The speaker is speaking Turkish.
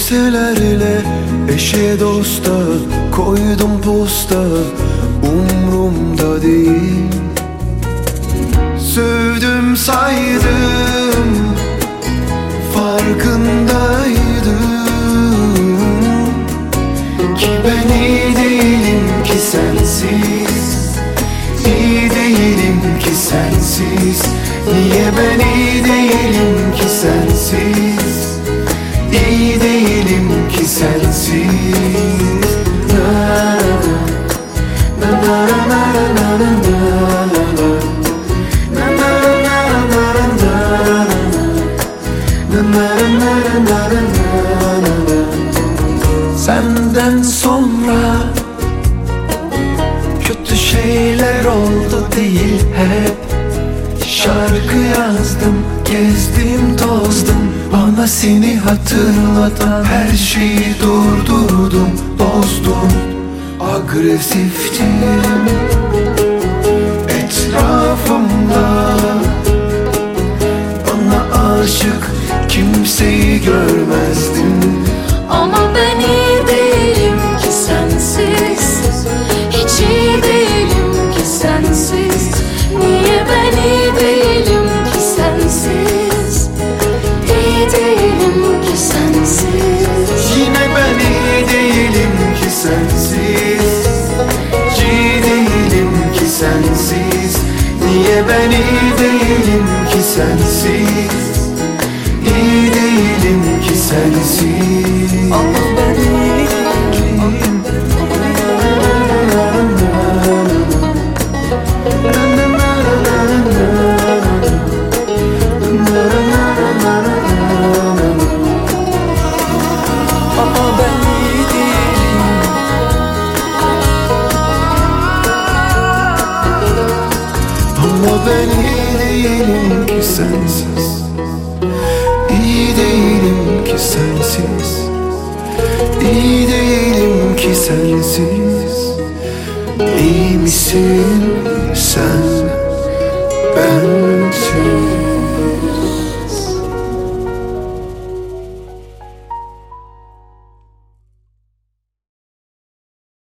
Kimselerle eşe dosta koydum posta, umrumda değil. Sövdüm saydım, farkındaydım ki ben iyi değilim ki sensiz, iyi değilim ki sensiz. Niye ben iyi değilim ki sensiz, iyi değilim ki sensiz. Na na na na na na na. Senden sonra kötü şeyler oldu değil hep. Şarkı yazdım, gezdim tozdum, bana seni hatırlatan her şeyi durdurdum, bozdum. Agresiftim etrafımda, bana aşık kimseyi görmezdim. Ama ben iyi değilim ki sensiz, hiç iyi değilim ki sensiz. Niye ben iyi değilim ki sensiz, iyi değilim ki sensiz. Yine ben iyi değilim ki sensiz, iyi değilim ki sensiz. Niye ben iyi değilim ki sensiz, iyi değilim ki sensiz. Ama ben iyi değilim. Ama ben iyi değilim. Ama ben iyi değilim ki sensiz, İyi değilim ki sensiz, iyi değilim ki sensiz. İyi misin sen, bensiz?